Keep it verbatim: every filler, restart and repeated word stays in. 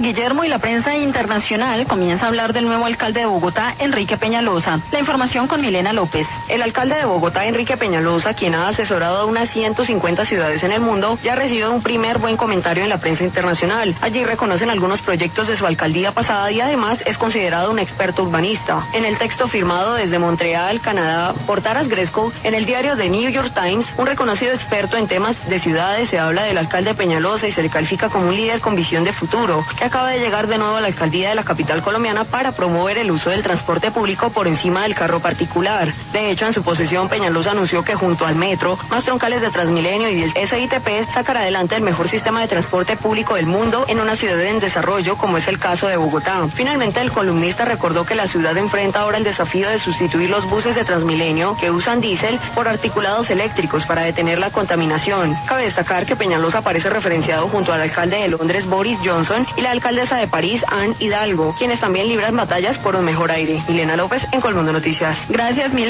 Guillermo, y la prensa internacional comienza a hablar del nuevo alcalde de Bogotá, Enrique Peñalosa. La información con Milena López. El alcalde de Bogotá, Enrique Peñalosa, quien ha asesorado a unas ciento cincuenta ciudades en el mundo, ya ha recibido un primer buen comentario en la prensa internacional. Allí reconocen algunos proyectos de su alcaldía pasada y además es considerado un experto urbanista. En el texto firmado desde Montreal, Canadá, por Taras Gresco, en el diario The New York Times, un reconocido experto en temas de ciudades, se habla del alcalde Peñalosa y se le califica como un líder con visión de futuro, que acaba de llegar de nuevo a la alcaldía de la capital colombiana para promover el uso del transporte público por encima del carro particular. De hecho, en su posesión, Peñalosa anunció que junto al metro, más troncales de Transmilenio y el S I T P sacará adelante el mejor sistema de transporte público del mundo en una ciudad en desarrollo como es el caso de Bogotá. Finalmente, el columnista recordó que la ciudad enfrenta ahora el desafío de sustituir los buses de Transmilenio que usan diésel por articulados eléctricos para detener la contaminación. Cabe destacar que Peñalosa aparece referenciado junto al alcalde de Londres, Boris Johnson, y la alcaldesa de París, Anne Hidalgo, quienes también libran batallas por un mejor aire. Milena López, en Colmundo Noticias. Gracias, Milena.